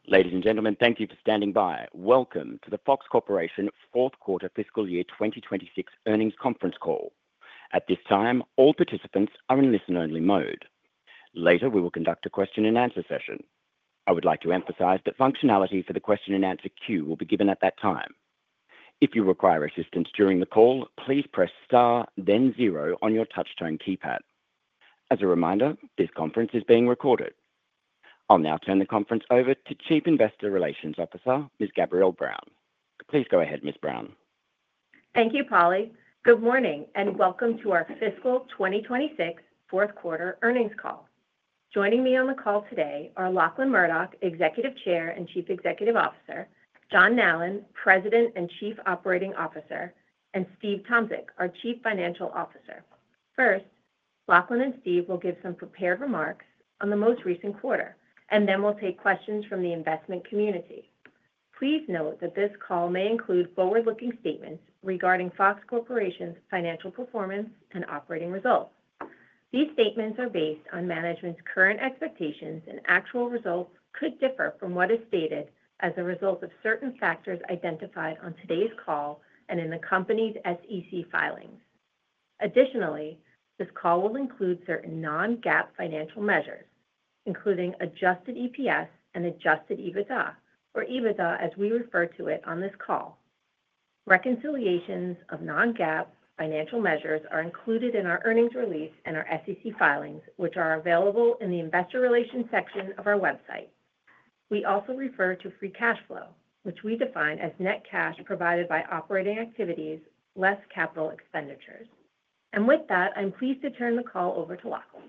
Ladies and gentlemen, thank you for standing by. Welcome to the Fox Corporation Fourth Quarter Fiscal Year 2026 Earnings Conference Call. At this time, all participants are in listen-only mode. Later, we will conduct a question-and-answer session. I would like to emphasize that functionality for the question-and-answer queue will be given at that time. If you require assistance during the call, please press star, then 0 on your touch-tone keypad. As a reminder, this conference is being recorded. I'll now turn the conference over to Chief Investor Relations Officer, Ms. Gabrielle Brown. Please go ahead, Ms. Brown. Thank you, Polly. Good morning and welcome to our Fiscal 2026 Fourth Quarter Earnings Call. Joining me on the call today are Lachlan Murdoch, Executive Chair and Chief Executive Officer, John Nallen, President and Chief Operating Officer, and Steve Tomsic, our Chief Financial Officer. First, Lachlan and Steve will give some prepared remarks on the most recent quarter, and then we'll take questions from the investment community. Please note that this call may include forward-looking statements regarding Fox Corporation's financial performance and operating results. These statements are based on management's current expectations, and actual results could differ from what is stated as a result of certain factors identified on today's call and in the company's SEC filings. Additionally, this call will include certain non-GAAP financial measures, including adjusted EPS and adjusted EBITDA, or EBITDA as we refer to it on this call. Reconciliations of non-GAAP financial measures are included in our earnings release and our SEC filings, which are available in the Investor Relations section of our website. We also refer to free cash flow, which we define as net cash provided by operating activities less capital expenditures. And with that, I'm pleased to turn the call over to Lachlan.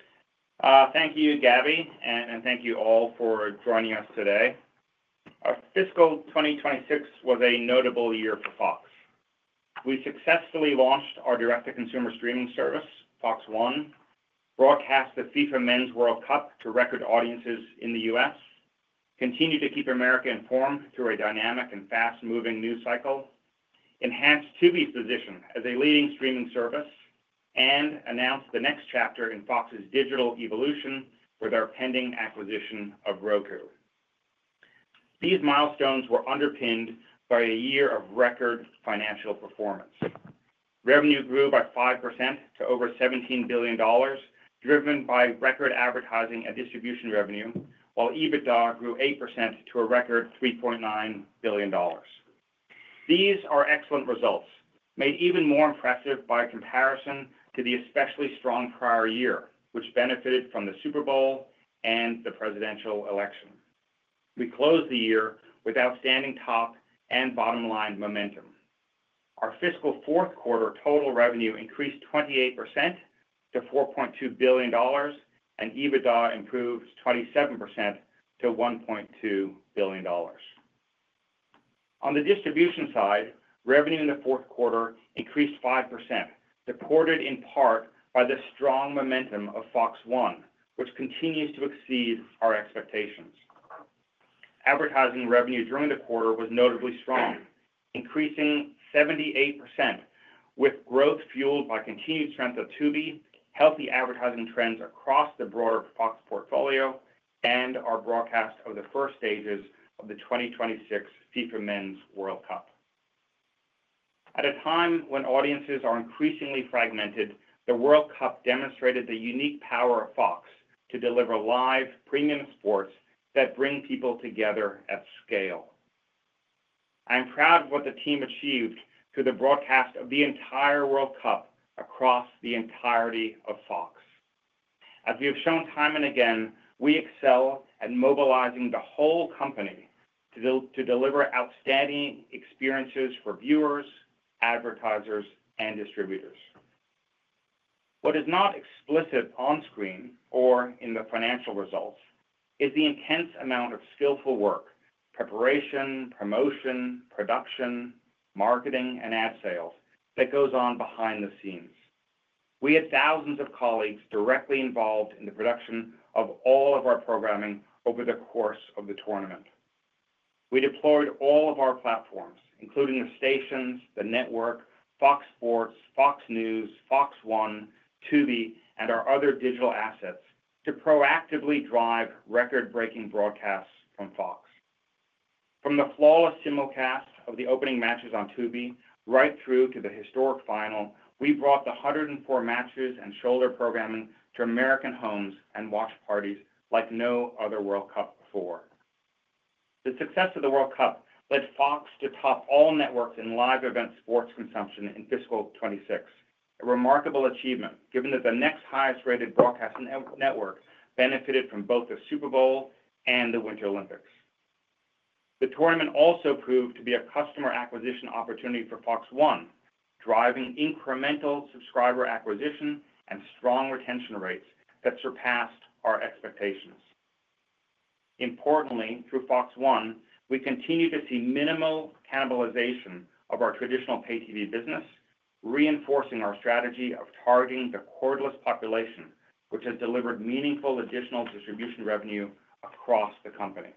Thank you, Gabby, and thank you all for joining us today. Our fiscal 2026 was a notable year for Fox. We successfully launched our direct-to-consumer streaming service, Fox One, broadcast the FIFA Men's World Cup to record audiences in the U.S., continued to keep America informed through a dynamic and fast-moving news cycle, enhanced Tubi's position as a leading streaming service, and announced the next chapter in Fox's digital evolution with our pending acquisition of Roku. These milestones were underpinned by a year of record financial performance. Revenue grew by 5% to over $17 billion, driven by record advertising and distribution revenue, while EBITDA grew 8% to a record $3.9 billion. These are excellent results, made even more impressive by comparison to the especially strong prior year, which benefited from the Super Bowl and the presidential election. We closed the year with outstanding top and bottom line momentum. Our fiscal fourth quarter total revenue increased 28% to $4.2 billion, and EBITDA improved 27% to $1.2 billion. On the distribution side, revenue in the fourth quarter increased 5%, supported in part by the strong momentum of Fox One, which continues to exceed our expectations. Advertising revenue during the quarter was notably strong, increasing 78%, with growth fueled by continued strength of Tubi, healthy advertising trends across the broader Fox portfolio, and our broadcast of the first stages of the 2026 FIFA Men's World Cup. At a time when audiences are increasingly fragmented, the World Cup demonstrated the unique power of Fox to deliver live premium sports that bring people together at scale. I am proud of what the team achieved through the broadcast of the entire World Cup across the entirety of Fox. As we have shown time and again, we excel at mobilizing the whole company to deliver outstanding experiences for viewers, advertisers, and distributors. What is not explicit on screen or in the financial results is the intense amount of skillful work, preparation, promotion, production, marketing, and ad sales that goes on behind the scenes. We had thousands of colleagues directly involved in the production of all of our programming over the course of the tournament. We deployed all of our platforms, including the stations, the network, Fox Sports, Fox News, Fox One, Tubi, and our other digital assets to proactively drive record-breaking broadcasts from Fox. From the flawless simulcast of the opening matches on Tubi right through to the historic final, we brought the 104 matches and shoulder programming to American homes and watch parties like no other World Cup before. The success of the World Cup led Fox to top all networks in live event sports consumption in fiscal 26, a remarkable achievement given that the next highest rated broadcast network benefited from both the Super Bowl and the Winter Olympics. The tournament also proved to be a customer acquisition opportunity for Fox One, driving incremental subscriber acquisition and strong retention rates that surpassed our expectations. Importantly, through Fox One, we continue to see minimal cannibalization of our traditional pay TV business, reinforcing our strategy of targeting the cordless population, which has delivered meaningful additional distribution revenue across the company.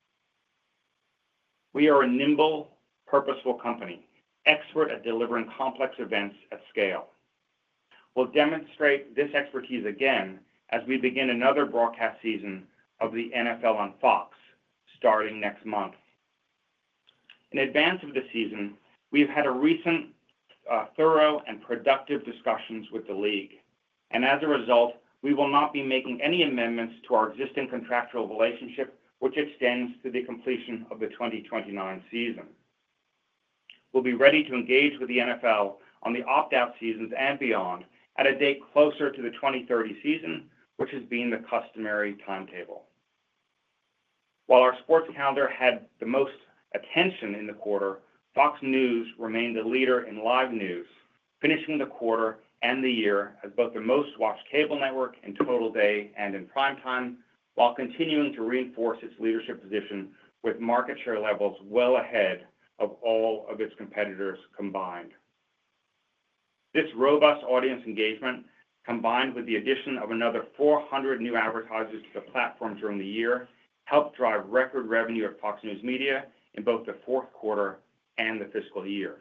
We are a nimble, purposeful company, expert at delivering complex events at scale. We'll demonstrate this expertise again as we begin another broadcast season of the NFL on Fox, starting next month. In advance of the season, we've had a recent thorough and productive discussions with the league, and as a result, we will not be making any amendments to our existing contractual relationship, which extends to the completion of the 2029 season. We'll be ready to engage with the NFL on the opt-out seasons and beyond at a date closer to the 2030 season, which has been the customary timetable. While our sports calendar had the most attention in the quarter, Fox News remained the leader in live news, finishing the quarter and the year as both the most watched cable network in total day and in primetime, while continuing to reinforce its leadership position with market share levels well ahead of all of its competitors combined. This robust audience engagement, combined with the addition of another 400 new advertisers to the platform during the year, helped drive record revenue at Fox News Media in both the fourth quarter and the fiscal year.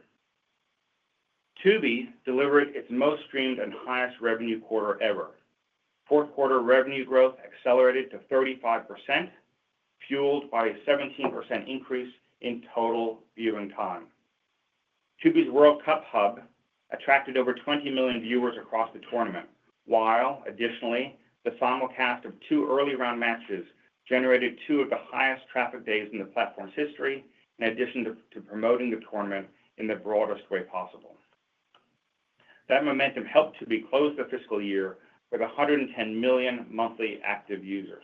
Tubi delivered its most streamed and highest revenue quarter ever. Fourth quarter revenue growth accelerated to 35%, fueled by a 17% increase in total viewing time. Tubi's World Cup hub attracted over 20 million viewers across the tournament, while, additionally, the simulcast of two early round matches generated two of the highest traffic days in the platform's history, in addition to promoting the tournament in the broadest way possible. That momentum helped Tubi close the fiscal year with 110 million monthly active users.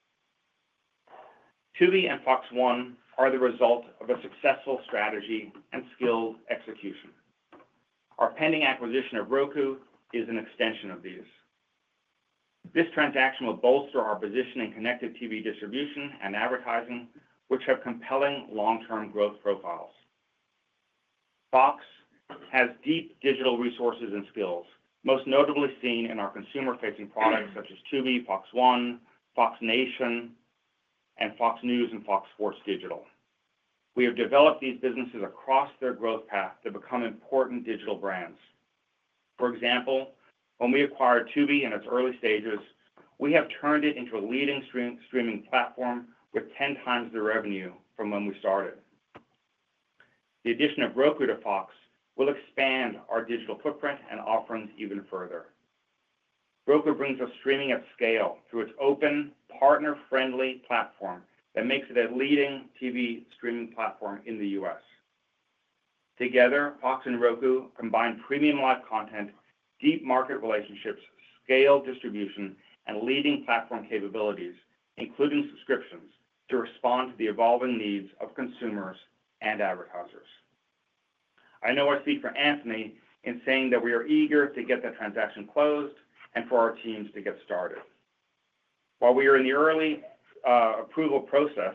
Tubi and Fox One are the result of a successful strategy and skilled execution. Our pending acquisition of Roku is an extension of these. This transaction will bolster our position in connected TV distribution and advertising, which have compelling long-term growth profiles. Fox has deep digital resources and skills, most notably seen in our consumer-facing products such as Tubi, Fox One, Fox Nation, and Fox News and Fox Sports Digital. We have developed these businesses across their growth path to become important digital brands. For example, when we acquired Tubi in its early stages, we have turned it into a leading streaming platform with 10 times the revenue from when we started. The addition of Roku to Fox will expand our digital footprint and offerings even further. Roku brings us streaming at scale through its open, partner-friendly platform that makes it a leading TV streaming platform in the U.S. Together, Fox and Roku combine premium live content, deep market relationships, scale distribution, and leading platform capabilities, including subscriptions, to respond to the evolving needs of consumers and advertisers. I know I speak for Anthony in saying that we are eager to get the transaction closed and for our teams to get started. While we are in the early approval process,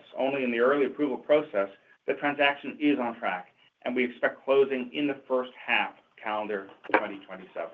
the transaction is on track, and we expect closing in the first half of calendar 2027.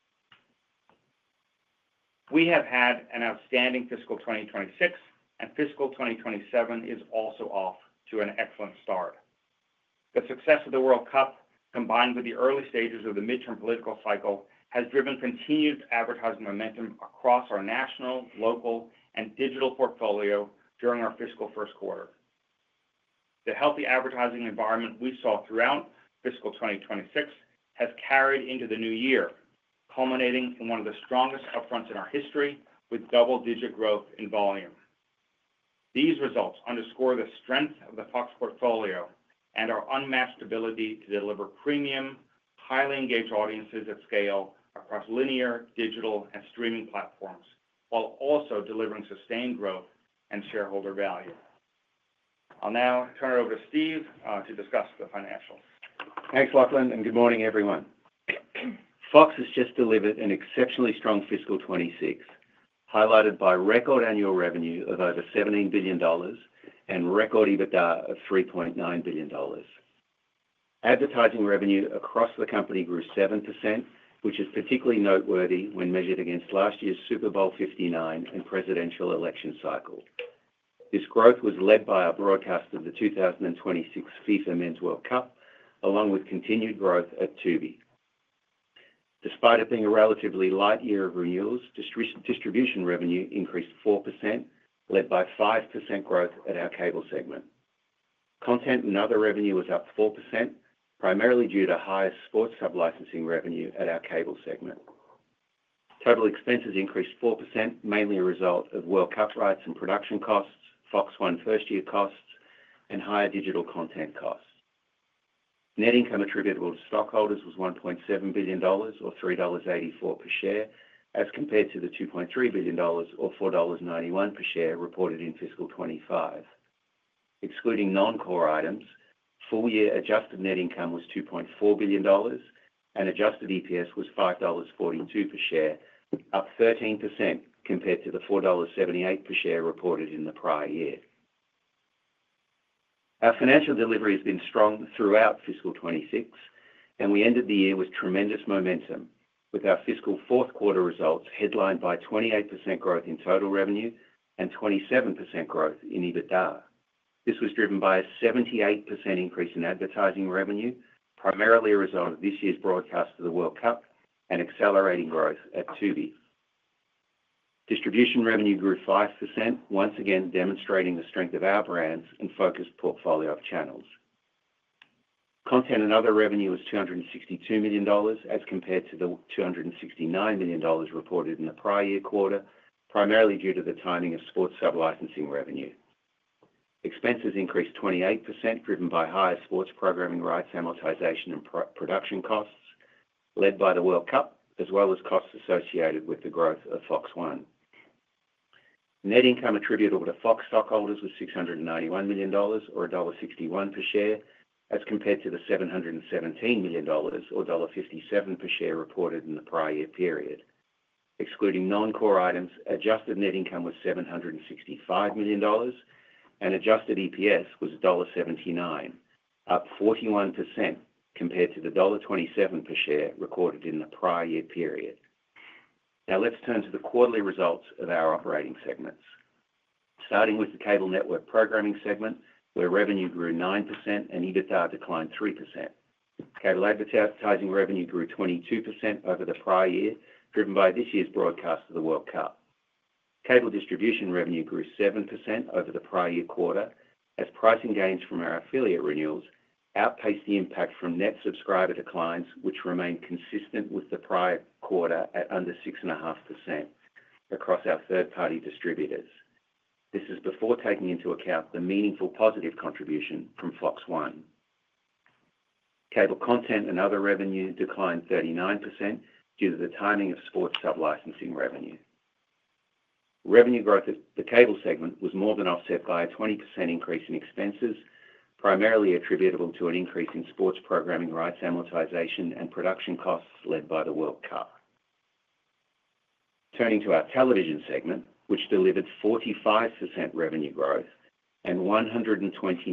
We have had an outstanding fiscal 2026, and fiscal 2027 is also off to an excellent start. The success of the World Cup, combined with the early stages of the midterm political cycle, has driven continued advertising momentum across our national, local, and digital portfolio during our fiscal first quarter. The healthy advertising environment we saw throughout fiscal 2026 has carried into the new year, culminating in one of the strongest upfronts in our history with double-digit growth in volume. These results underscore the strength of the Fox portfolio and our unmatched ability to deliver premium, highly engaged audiences at scale across linear, digital, and streaming platforms, while also delivering sustained growth and shareholder value. I'll now turn it over to Steve to discuss the financials. Thanks, Lachlan, and good morning, everyone. Fox has just delivered an exceptionally strong fiscal 26, highlighted by record annual revenue of over $17 billion and record EBITDA of $3.9 billion. Advertising revenue across the company grew 7%, which is particularly noteworthy when measured against last year's Super Bowl 59 and presidential election cycle. This growth was led by our broadcast of the 2026 FIFA Men's World Cup, along with continued growth at Tubi. Despite it being a relatively light year of renewals, distribution revenue increased 4%, led by 5% growth at our cable segment. Content and other revenue was up 4%, primarily due to higher sports sub-licensing revenue at our cable segment. Total expenses increased 4%, mainly a result of World Cup rights and production costs, Fox One first-year costs, and higher digital content costs. Net income attributable to stockholders was $1.7 billion, or $3.84 per share, as compared to the $2.3 billion, or $4.91 per share, reported in fiscal 25. Excluding non-core items, full-year adjusted net income was $2.4 billion, and adjusted EPS was $5.42 per share, up 13% compared to the $4.78 per share reported in the prior year. Our financial delivery has been strong throughout fiscal 26, and we ended the year with tremendous momentum, with our fiscal fourth quarter results headlined by 28% growth in total revenue and 27% growth in EBITDA. This was driven by a 78% increase in advertising revenue, primarily a result of this year's broadcast of the World Cup and accelerating growth at Tubi. Distribution revenue grew 5%, once again demonstrating the strength of our brands and focused portfolio of channels. Content and other revenue was $262 million, as compared to the $269 million reported in the prior year quarter, primarily due to the timing of sports sub-licensing revenue. Expenses increased 28%, driven by higher sports programming rights, amortization, and production costs, led by the World Cup, as well as costs associated with the growth of Fox One. Net income attributable to Fox stockholders was $691 million, or $1.61 per share, as compared to the $717 million, or $1.57 per share reported in the prior year period. Excluding non-core items, adjusted net income was $765 million, and adjusted EPS was $1.79, up 41% compared to the $1.27 per share recorded in the prior year period. Now let's turn to the quarterly results of our operating segments. Starting with the cable network programming segment, where revenue grew 9% and EBITDA declined 3%. Cable advertising revenue grew 22% over the prior year, driven by this year's broadcast of the World Cup. Cable distribution revenue grew 7% over the prior year quarter, as pricing gains from our affiliate renewals outpaced the impact from net subscriber declines, which remained consistent with the prior quarter at under 6.5% across our third-party distributors. This is before taking into account the meaningful positive contribution from Fox One. Cable content and other revenue declined 39% due to the timing of sports sub-licensing revenue. Revenue growth at the cable segment was more than offset by a 20% increase in expenses, primarily attributable to an increase in sports programming rights, amortization, and production costs led by the World Cup. Turning to our television segment, which delivered 45% revenue growth and 129%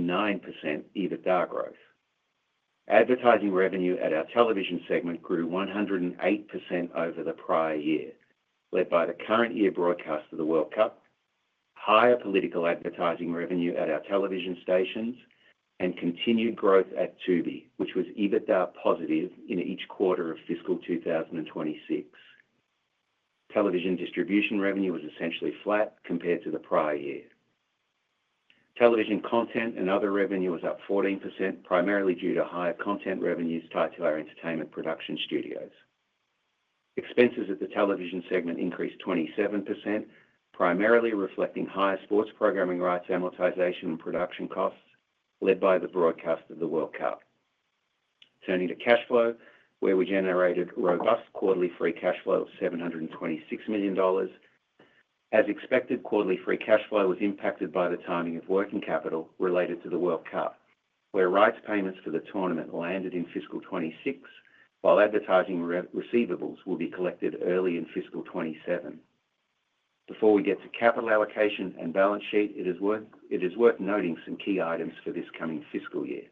EBITDA growth. Advertising revenue at our television segment grew 108% over the prior year, led by the current year broadcast of the World Cup, higher political advertising revenue at our television stations, and continued growth at Tubi, which was EBITDA positive in each quarter of fiscal 2026. Television distribution revenue was essentially flat compared to the prior year. Television content and other revenue was up 14%, primarily due to higher content revenues tied to our entertainment production studios. Expenses at the television segment increased 27%, primarily reflecting higher sports programming rights amortization and production costs, led by the broadcast of the World Cup. Turning to cash flow, where we generated robust quarterly free cash flow of $726 million. As expected, quarterly free cash flow was impacted by the timing of working capital related to the World Cup, where rights payments for the tournament landed in fiscal 26, while advertising receivables will be collected early in fiscal 27. Before we get to capital allocation and balance sheet, it is worth noting some key items for this coming fiscal year.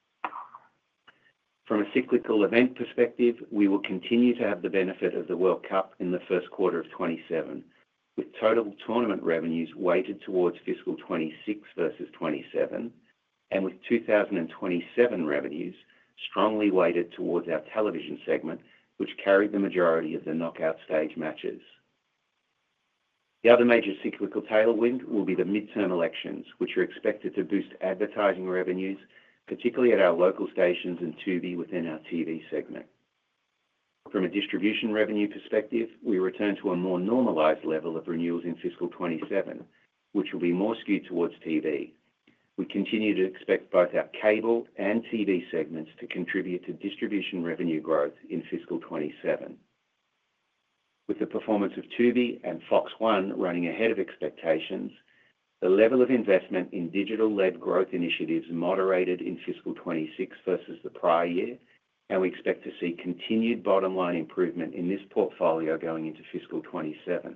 From a cyclical event perspective, we will continue to have the benefit of the World Cup in the first quarter of 27, with total tournament revenues weighted towards fiscal 26 versus 27, and with 2027 revenues strongly weighted towards our television segment, which carried the majority of the knockout stage matches. The other major cyclical tailwind will be the midterm elections, which are expected to boost advertising revenues, particularly at our local stations and Tubi within our TV segment. From a distribution revenue perspective, we return to a more normalized level of renewals in fiscal 27, which will be more skewed towards TV. We continue to expect both our cable and TV segments to contribute to distribution revenue growth in fiscal 27. With the performance of Tubi and Fox One running ahead of expectations, the level of investment in digital-led growth initiatives moderated in fiscal 26 versus the prior year, and we expect to see continued bottom-line improvement in this portfolio going into fiscal 27.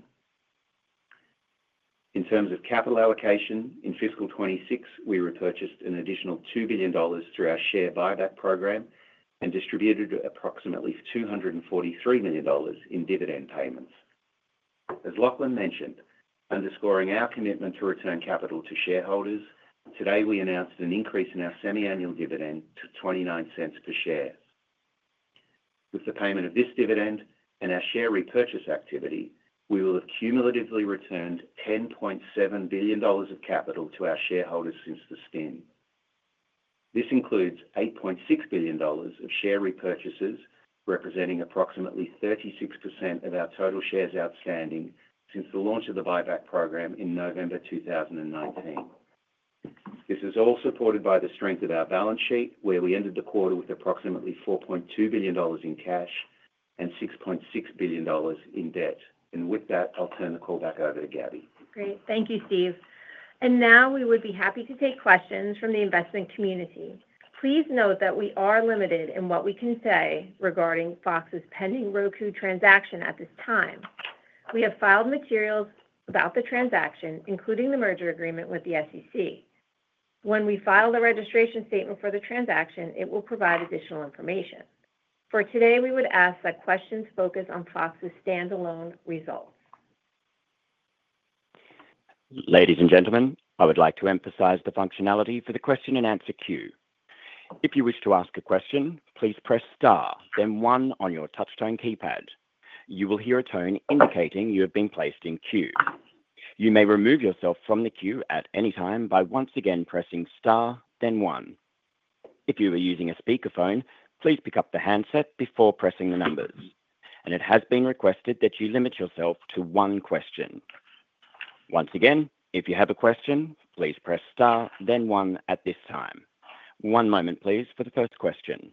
In terms of capital allocation, in fiscal 26, we repurchased an additional $2 billion through our share buyback program and distributed approximately $243 million in dividend payments. As Lachlan mentioned, underscoring our commitment to return capital to shareholders, today we announced an increase in our semi-annual dividend to 29 cents per share. With the payment of this dividend and our share repurchase activity, we will have cumulatively returned $10.7 billion of capital to our shareholders since the spin. This includes $8.6 billion of share repurchases, representing approximately 36% of our total shares outstanding since the launch of the buyback program in November 2019. This is all supported by the strength of our balance sheet, where we ended the quarter with approximately $4.2 billion in cash and $6.6 billion in debt. And with that, I'll turn the call back over to Gabby. Great. Thank you, Steve. And now we would be happy to take questions from the investment community. Please note that we are limited in what we can say regarding Fox's pending Roku transaction at this time. We have filed materials about the transaction, including the merger agreement with the SEC. When we file the registration statement for the transaction, it will provide additional information. For today, we would ask that questions focus on Fox's standalone results. Ladies and gentlemen, I would like to emphasize the functionality for the question and answer queue. If you wish to ask a question, please press star, then 1 on your touchtone keypad. You will hear a tone indicating you have been placed in queue. You may remove yourself from the queue at any time by once again pressing star, then 1. If you are using a speakerphone, please pick up the handset before pressing the numbers. And it has been requested that you limit yourself to 1 question. Once again, if you have a question, please press star, then 1 at this time. 1 moment, please, for the first question.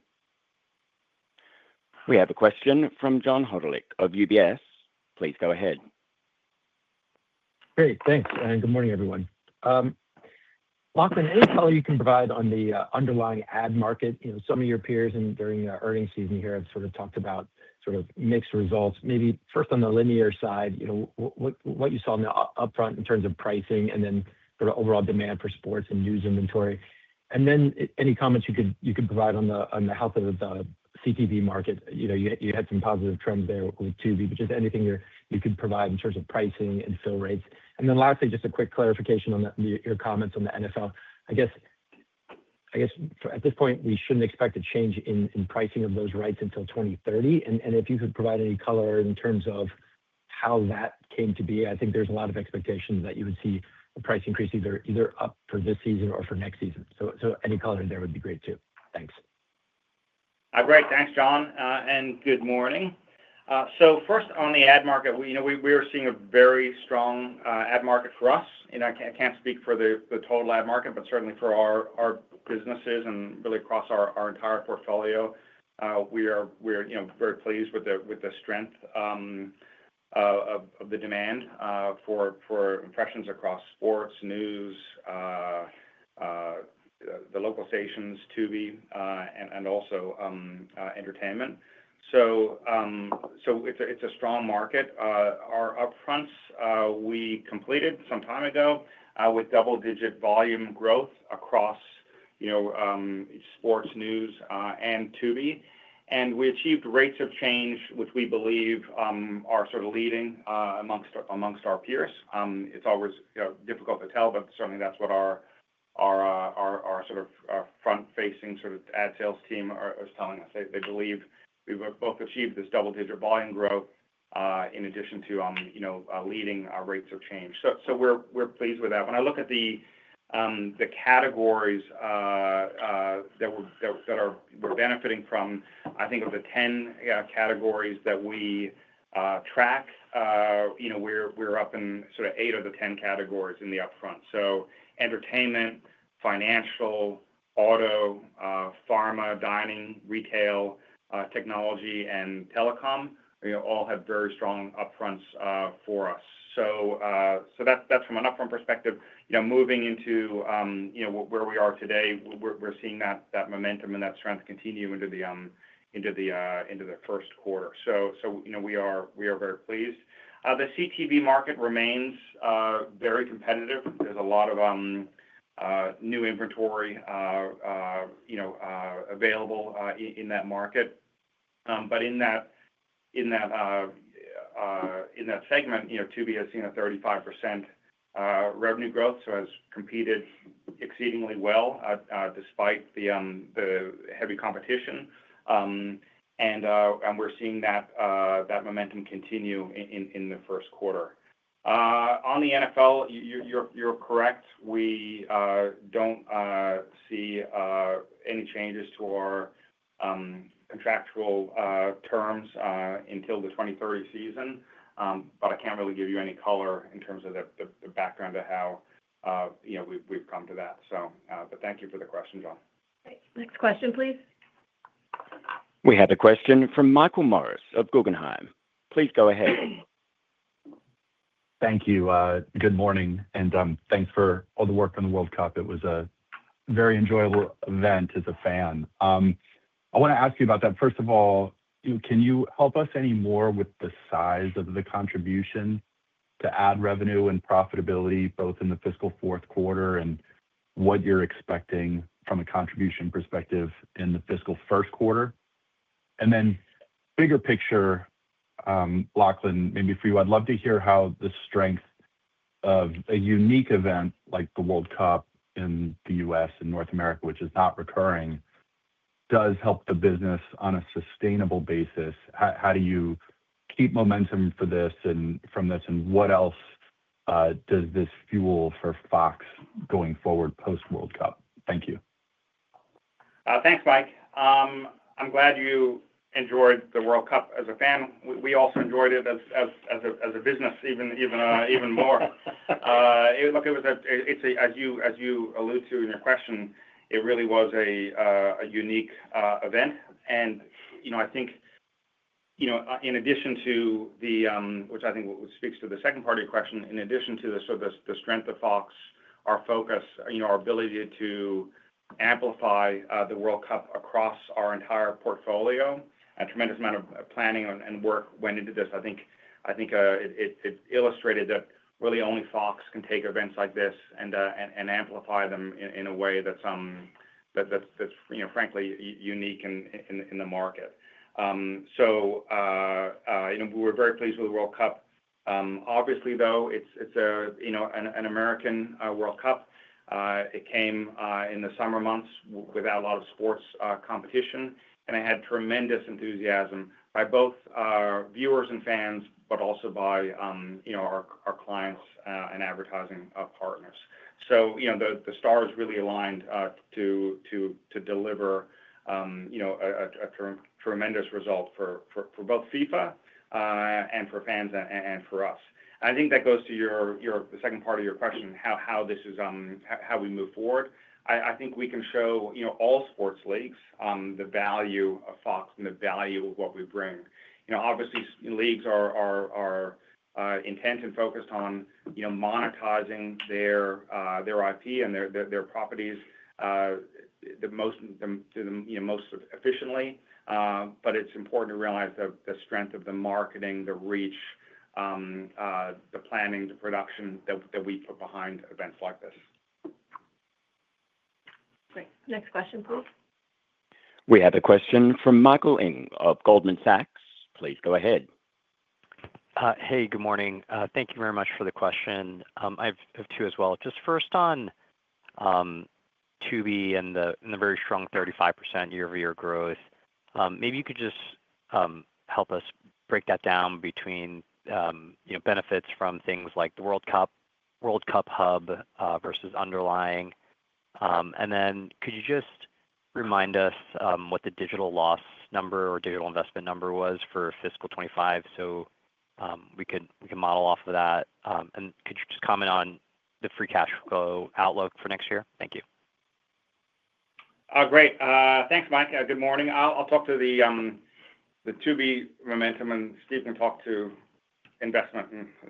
We have a question from John Hodulik of UBS. Please go ahead. Great, thanks, and good morning, everyone. Lachlan, any color you can provide on the underlying ad market? Some of your peers during the earnings season here have sort of talked about sort of mixed results. Maybe first on the linear side, what you saw in the upfront in terms of pricing, and then sort of overall demand for sports and news inventory. And then any comments you could provide on the health of the CTV market. You had some positive trends there with Tubi, but just anything you could provide in terms of pricing and fill rates. And then lastly, just a quick clarification on your comments on the NFL. I guess I guess at this point, we shouldn't expect a change in pricing of those rights until 2030. And if you could provide any color in terms of how that came to be, I think there's a lot of expectations that you would see a price increase either up for this season or for next season. So any color there would be great too. Thanks. Great. Thanks, John, and good morning. So first on the ad market, we are seeing a very strong ad market for us. I can't speak for the total ad market, but certainly for our businesses and really across our entire portfolio, we're very pleased with the strength of the demand for impressions across sports, news, the local stations, Tubi, and also entertainment. So it's a strong market. Our upfronts we completed some time ago with double-digit volume growth across sports, news, and Tubi. And we achieved rates of change, which we believe are sort of leading amongst our peers. It's always difficult to tell, but certainly that's what our sort of front-facing sort of ad sales team is telling us. They believe we've both achieved this double-digit volume growth in addition to leading our rates of change. So we're pleased with that. When I look at the categories that we're benefiting from, I think of the 10 categories that we track, we're up in sort of 8 of the 10 categories in the upfront. So entertainment, financial, auto, pharma, dining, retail, technology, and telecom, all have very strong upfronts for us. So that's from an upfront perspective. Moving into where we are today, we're seeing that momentum and that strength continue into the first quarter. So we are very pleased. The CTV market remains very competitive. There's a lot of new inventory available in that market. But in that segment, Tubi has seen a 35% revenue growth, so has competed exceedingly well despite the heavy competition, and we're seeing that momentum continue in the first quarter. On the NFL, you're correct. We don't see any changes to our contractual terms until the 2030 season, but I can't really give you any color in terms of the background of how we've come to that. So, but thank you for the question, John. Next question, please. We have a question from Michael Morris of Guggenheim. Please go ahead. Thank you. Good morning, and thanks for all the work on the World Cup. It was a very enjoyable event as a fan. I want to ask you about that. First of all, can you help us any more with the size of the contribution to ad revenue and profitability, both in the fiscal fourth quarter and what you're expecting from a contribution perspective in the fiscal first quarter? And then bigger picture, Lachlan, maybe for you, I'd love to hear how the strength of a unique event like the World Cup in the U.S. and North America, which is not recurring, does help the business on a sustainable basis. How do you keep momentum for this and from this, and what else does this fuel for Fox going forward post-World Cup? Thank you. Thanks, Mike. I'm glad you enjoyed the World Cup as a fan. We also enjoyed it as a business, even more. Look, as you allude to in your question, it really was a unique event, and I think in addition to the which I think speaks to the second part of your question, in addition to the strength of Fox, our focus, our ability to amplify the World Cup across our entire portfolio, a tremendous amount of planning and work went into this. I think it illustrated that really only Fox can take events like this and amplify them in a way that's frankly unique in the market. So we were very pleased with the World Cup. Obviously, though, it's an American World Cup. It came in the summer months without a lot of sports competition, and it had tremendous enthusiasm by both viewers and fans, but also by our clients and advertising partners. So the stars really aligned to deliver a tremendous result for both FIFA and for fans and for us. I think that goes to the second part of your question, how this is how we move forward. I think we can show all sports leagues the value of Fox and the value of what we bring. Obviously, leagues are intent and focused on monetizing their IP and their properties the most efficiently. But it's important to realize the strength of the marketing, the reach, the planning, the production that we put behind events like this. Great. Next question, please. We have a question from Michael Ng of Goldman Sachs. Please go ahead. Hey, good morning. Thank you very much for the question. I have two as well. Just first on Tubi and the very strong 35% year-over-year growth. Maybe you could just help us break that down between benefits from things like the World Cup Hub versus underlying. And then could you just remind us what the digital loss number or digital investment number was for fiscal 25 so we can model off of that? And could you just comment on the free cash flow outlook for next year? Thank you. Great. Thanks, Mike. Good morning. I'll talk to the Tubi momentum, and Steve can talk to investment.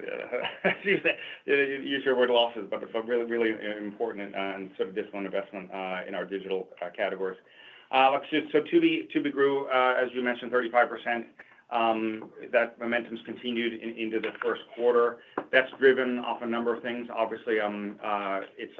Use your word losses, but really, really important and sort of disciplined investment in our digital categories. So Tubi grew, as you mentioned, 35%. That momentum's continued into the first quarter. That's driven off a number of things. Obviously, it's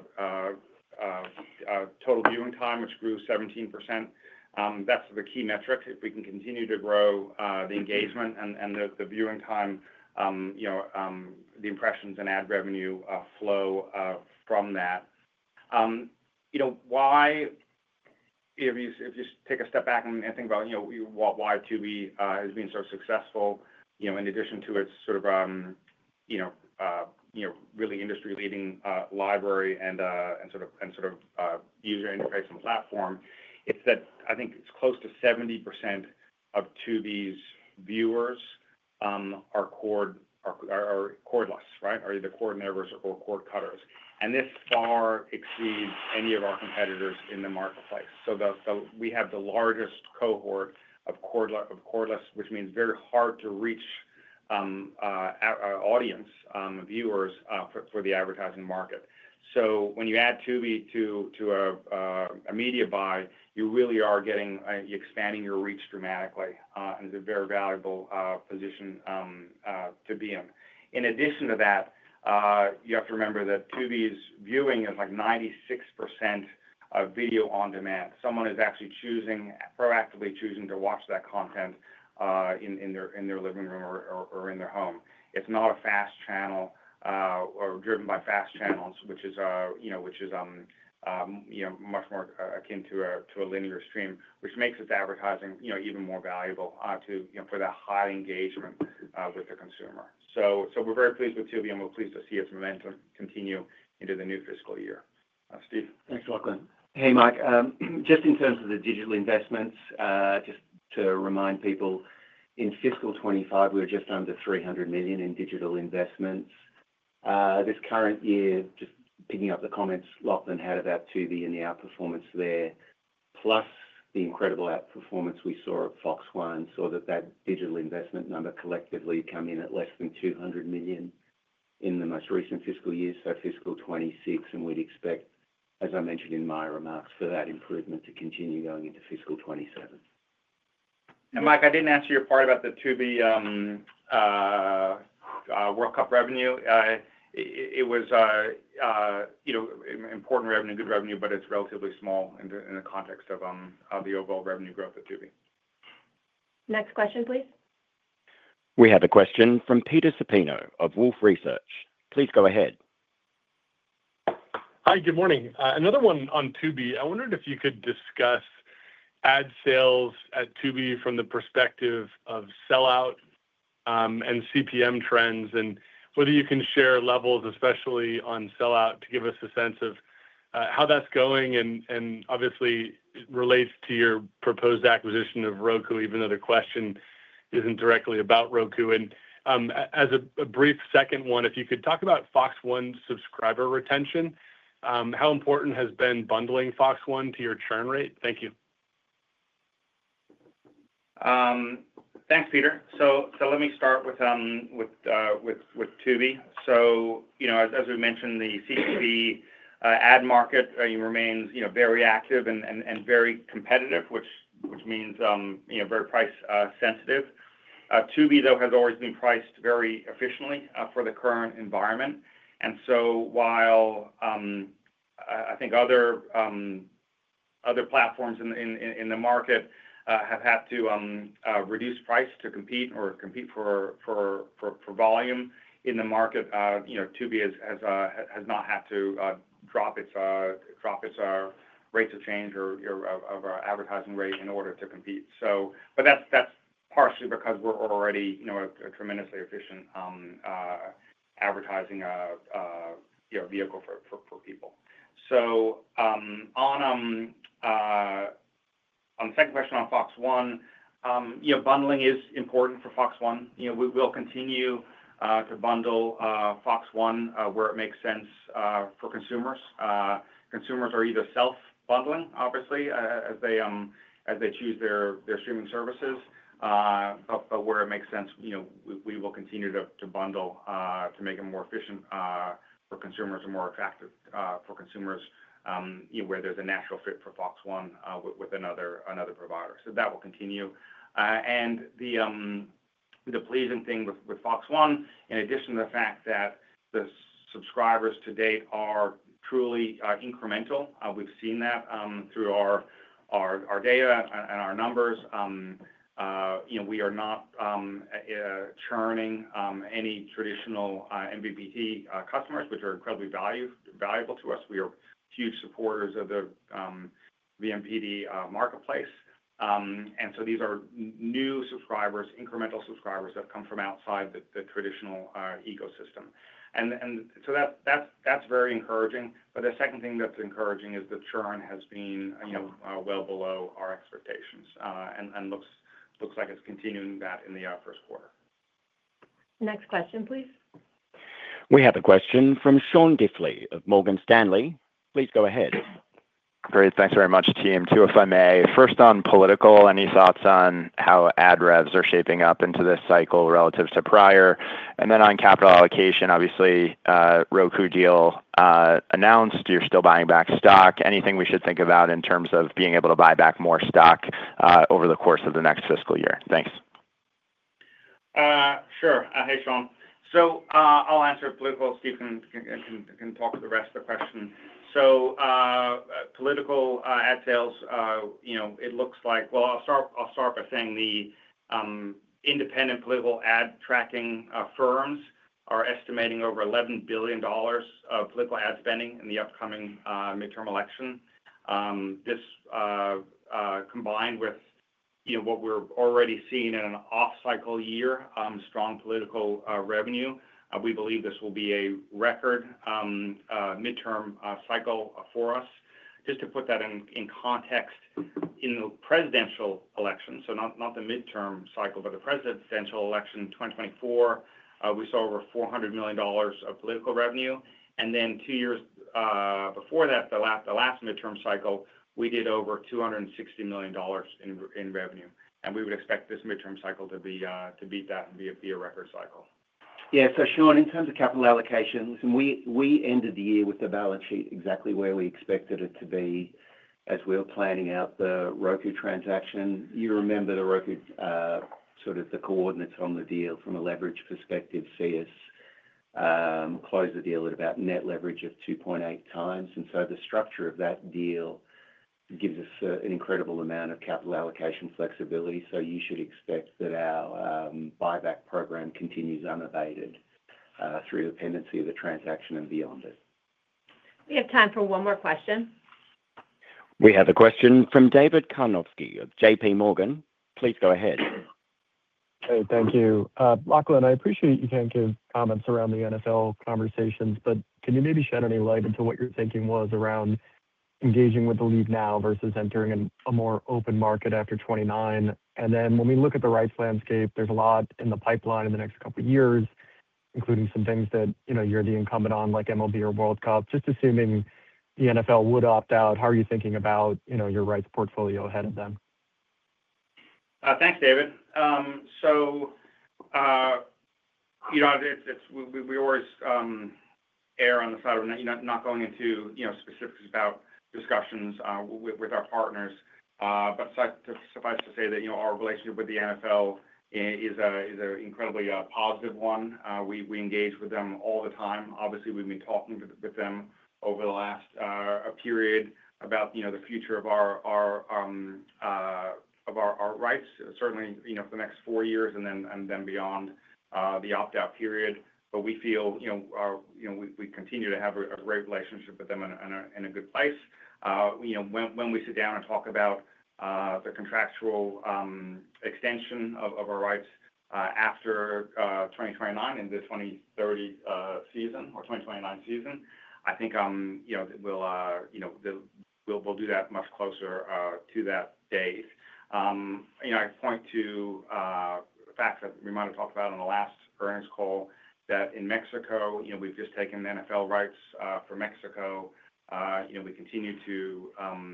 total viewing time, which grew 17%. That's the key metric. If we can continue to grow the engagement and the viewing time, the impressions and ad revenue flow from that. Why, if you take a step back and think about why Tubi has been so successful, in addition to its sort of really industry-leading library and sort of user interface and platform, it's that I think it's close to 70% of Tubi's viewers are cordless, right? Are either cord nevers or cord cutters, and this far exceeds any of our competitors in the marketplace. So we have the largest cohort of cordless, which means very hard to reach audience viewers for the advertising market. So when you add Tubi to a media buy, you really are expanding your reach dramatically, and it's a very valuable position to be in. In addition to that, you have to remember that Tubi's viewing is like 96% of video on demand. Someone is actually proactively choosing to watch that content in their living room or in their home. It's not a fast channel or driven by fast channels, which is much more akin to a linear stream, which makes its advertising even more valuable for that high engagement with the consumer. So we're very pleased with Tubi, and we're pleased to see its momentum continue into the new fiscal year. Steve. Thanks, Lachlan. Hey, Mike. Just in terms of the digital investments, just to remind people, in fiscal 25, we were just under $300 million in digital investments. This current year, just picking up the comments Lachlan had about Tubi and the outperformance there, plus the incredible outperformance we saw at Fox One, saw that digital investment number collectively come in at less than $200 million in the most recent fiscal year, so fiscal 26, and we'd expect, as I mentioned in my remarks, for that improvement to continue going into fiscal 27. And Mike, I didn't answer your part about the Tubi World Cup revenue. It was important revenue, good revenue, but it's relatively small in the context of the overall revenue growth of Tubi. Next question, please. We have a question from Peter Supino of Wolfe Research. Please go ahead. Hi, good morning. Another one on Tubi. I wondered if you could discuss ad sales at Tubi from the perspective of sellout and CPM trends, and whether you can share levels, especially on sellout, to give us a sense of how that's going, and obviously it relates to your proposed acquisition of Roku, even though the question isn't directly about Roku. And as a brief second one, if you could talk about Fox One subscriber retention, how important has been bundling Fox One to your churn rate? Thank you. Thanks, Peter. So let me start with Tubi. So as we mentioned, the CTV ad market remains very active and very competitive, which means very price sensitive. Tubi, though, has always been priced very efficiently for the current environment. And so while I think other platforms in the market have had to reduce price to compete for volume in the market, Tubi has not had to drop its rates of change or of our advertising rate in order to compete. But that's partially because we're already a tremendously efficient advertising vehicle for people. So on the second question on Fox One, bundling is important for Fox One. We will continue to bundle Fox One where it makes sense for consumers. Consumers are either self-bundling, obviously, as they choose their streaming services, but where it makes sense, we will continue to bundle to make it more efficient for consumers and more attractive for consumers, where there's a natural fit for Fox One with another provider. So that will continue. And the pleasing thing with Fox One, in addition to the fact that the subscribers to date are truly incremental, we've seen that through our data and our numbers. We are not churning any traditional MVPD customers, which are incredibly valuable to us. We are huge supporters of the vMVPD marketplace. And so these are new subscribers, incremental subscribers that come from outside the traditional ecosystem. And so that's very encouraging. But the second thing that's encouraging is the churn has been well below our expectations and looks like it's continuing that in the first quarter. Next question, please. We have a question from Sean Diffley of Morgan Stanley. Please go ahead. Great. Thanks very much, team. Two, if I may. First, on political, any thoughts on how ad revs are shaping up into this cycle relative to prior? And then on capital allocation, obviously, Roku deal announced. You're still buying back stock. Anything we should think about in terms of being able to buy back more stock over the course of the next fiscal year? Thanks. Sure. Hey, Sean. So I'll answer political. Steve can talk to the rest of the question. So political ad sales, it looks like, well, I'll start by saying the independent political ad tracking firms are estimating over $11 billion of political ad spending in the upcoming midterm election. This combined with what we're already seeing in an off-cycle year, strong political revenue. We believe this will be a record midterm cycle for us. Just to put that in context, in the presidential election, so not the midterm cycle, but the presidential election 2024, we saw over $400 million of political revenue. And then 2 years before that, the last midterm cycle, we did over $260 million in revenue. And we would expect this midterm cycle to beat that and be a record cycle. Yeah, so Sean, in terms of capital allocation, listen, we ended the year with the balance sheet exactly where we expected it to be as we were planning out the Roku transaction. You remember the Roku, sort of the coordinates on the deal from a leverage perspective, see us close the deal at about net leverage of 2.8 times. And so the structure of that deal gives us an incredible amount of capital allocation flexibility. So you should expect that our buyback program continues unabated through the pendency of the transaction and beyond it. We have time for one more question. We have a question from David Karnovsky of JPMorgan. Please go ahead. Hey, thank you. Lachlan, I appreciate you can't give comments around the NFL conversations, but can you maybe shed any light into what your thinking was around engaging with the league now versus entering a more open market after 2029? And then when we look at the rights landscape, there's a lot in the pipeline in the next couple of years, including some things that you're the incumbent on, like MLB or World Cup. Just assuming the NFL would opt out, how are you thinking about your rights portfolio ahead of them? Thanks, David. We always err on the side of not going into specifics about discussions with our partners. But suffice to say that our relationship with the NFL is an incredibly positive one. We engage with them all the time. Obviously, we've been talking with them over the last period about the future of our rights, certainly for the next 4 years and then beyond the opt-out period. But we feel we continue to have a great relationship with them in a good place. When we sit down and talk about the contractual extension of our rights after 2029 in the 2030 season or 2029 season, I think we'll do that much closer to that date. I point to the fact that we might have talked about on the last earnings call that in Mexico, we've just taken the NFL rights for Mexico. We continue to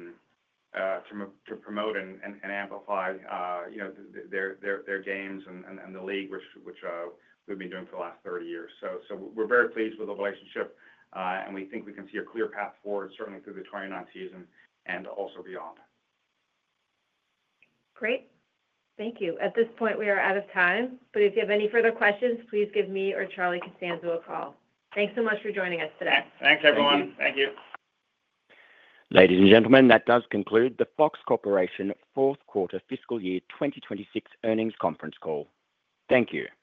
promote and amplify their games and the league, which we've been doing for the last 30 years. So we're very pleased with the relationship, and we think we can see a clear path forward, certainly through the 29 season and also beyond. Great. Thank you. At this point, we are out of time, but if you have any further questions, please give me or Charlie Costanzo a call. Thanks so much for joining us today. Thanks, everyone. Thank you. Ladies and gentlemen, that does conclude the Fox Corporation fourth quarter fiscal year 2026 earnings conference call. Thank you.